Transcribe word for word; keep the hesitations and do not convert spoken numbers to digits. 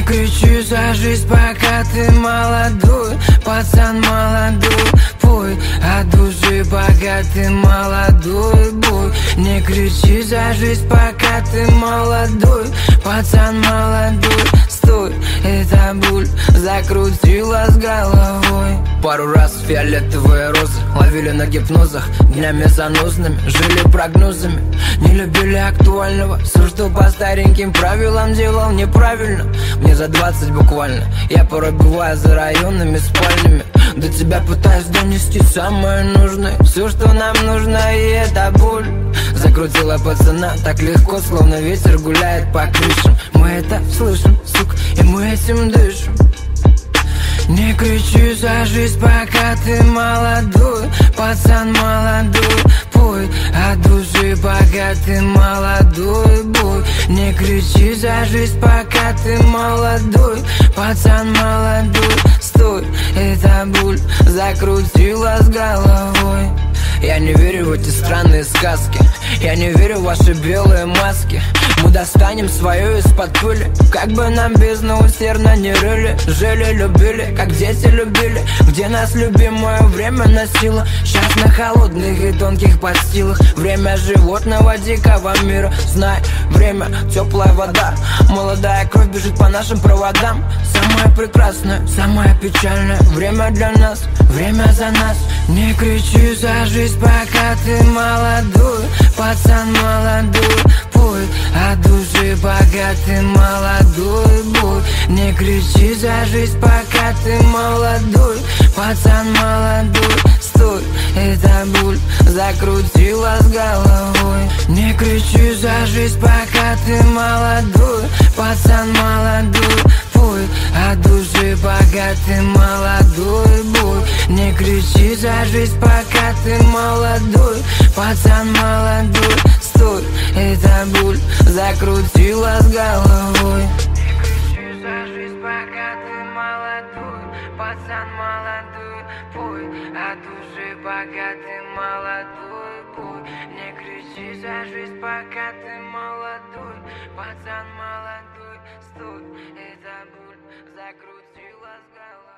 кричи за жизнь, пока ты молодой, пацан молодой, пой от души, пока ты молодой, бой. Не кричи за жизнь, пока ты молодой, пацан молодой, стой, эта боль закрутила с головой. Пару раз фиолетовые розы ловили на гипнозах, днями занозными, жили прогнозами, не любили актуального. Все, что по стареньким правилам, делал неправильно. Мне за двадцать буквально, я порой бываю за районными спальнями. До тебя пытаюсь донести самое нужное, все, что нам нужно, и это боль закрутила пацана так легко, словно ветер гуляет по крышам. Мы это слышим, сука, и мы этим дышим. Не кричи за жизнь, пока ты молодой, пацан молодой, пой от души, пока ты молодой, бой. Не кричи за жизнь, пока ты молодой, пацан молодой, стой, эта боль закрутила с головой. Я не верю в эти странные сказки, я не верю в ваши белые маски. Мы достанем свое из-под пыли, как бы нам бездну усердно не рыли. Жили, любили, как дети любили, где нас любимое время носило. Сейчас на холодных и тонких подстилах время животного дикого мира. Знай, время, теплая вода, молодая кровь бежит по нашим проводам. Самое прекрасное, самое печальное время для нас, время за нас. Не кричи за жизнь, пока ты молодой, пацан молодой, пой от души, пока ты молодой, бой. Не кричи за жизнь, пока ты молодой, пацан молодой, стой, эта боль закрутила с головой. Не кричи за жизнь, пока ты молодой, пацан молодой, пой от души, пока ты молодой, бой. Не кричи за жизнь, пока ты молодой, пацан молодой, стой, эта боль закрутила с головой. Не кричи за жизнь, пока ты молодой, пацан молодой, пой от души, пока ты молодой, бой. Не кричи за жизнь, пока ты молодой, пацан молодой, стой, эта боль закрутила с головой.